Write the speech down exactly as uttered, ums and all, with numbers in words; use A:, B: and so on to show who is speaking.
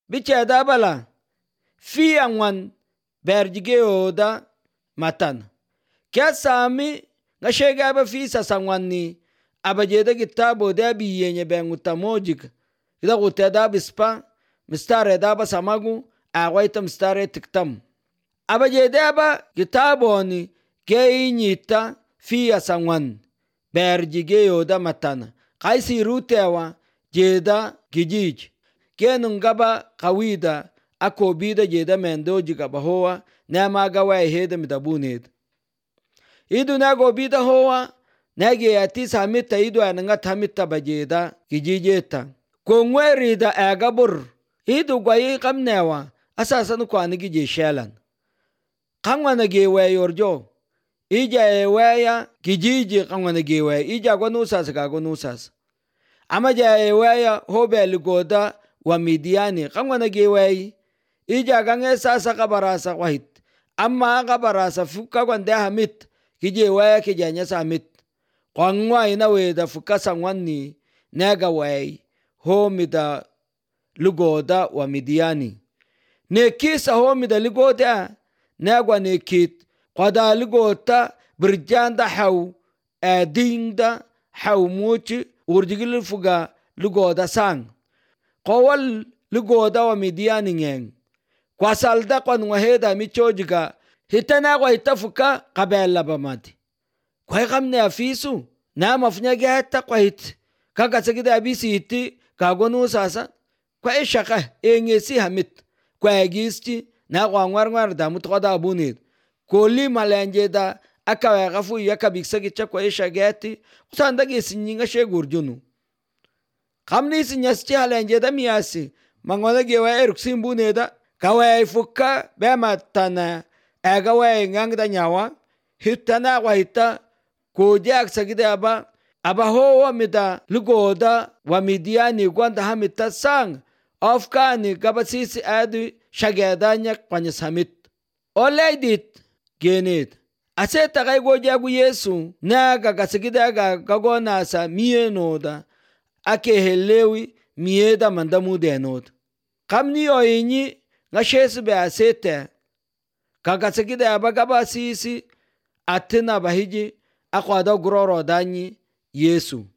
A: biche da bala fi angwan berjige oda matan kya sami nga shega ba fi sasangwani abajeda kitabo da biyenye benguta mojik ida gutada bispa mistare da ba samagu awaita mistare tiktam abajeda ba kitabo ni ke inyita fi asangwan berjige oda matan kaisi rutewa jeda gijij kenun gaba kawida akobida jeda mendoji gaba hoa nema gawa heda midabuned idu nago bida hoa nage ati samita idu ananga tamita bajeda gijijeta kongweri da agabur idu gwayi kamnewa asasan ko anigi je shelan kangwana ge wayorjo ija eweya gijiji kangwana ge we ija gonusas ga gonusas amaja eweya hobel goda wa midiani kangwana ge we ija gange sasa kabarasa wahit amma kabarasa fuka gwande hamit kije waya kijanya samit kwangwa ina weda fuka sangwani nega way homida lugoda wa midiani nekisa homida lugoda negwa nekit qada lugota birjanda haw adinda haw muchi urjigil fuga lugoda sang qawal lugoda wa midiani ngeng kwasalda kwanwa heda michojiga hitana kwa hitafuka kabela bamati kwa kamne afisu na mafnyage hata kwa hit kaka sagida abisi hiti kagonu sasa kwa ishaka engesi hamit kwa gisti na kwa ngwarngwar da mutqada abunid koli malanje da aka gafu yakabiksa gicha kwa ishagati kusanda gesinyinga shegurjunu kamni sinyaschi halanje da miyasi mangwala gewa eruksin buneda kawa fuka bema tana agawe ngangda nyawa hitana wa hita kojak sagide aba aba ho mida lugoda wa midiani gwanda hamita sang afkani gabasisi adu shagadanya kwanyas hamit olaydit genit ase tagay gojagu yesu na gagasagide ga gagona sa mienoda ake helewi mieda mandamu denot kamni oyinyi ngashesu be asete kagasagide abagaba sisi atina bahiji akwada guroro danyi yesu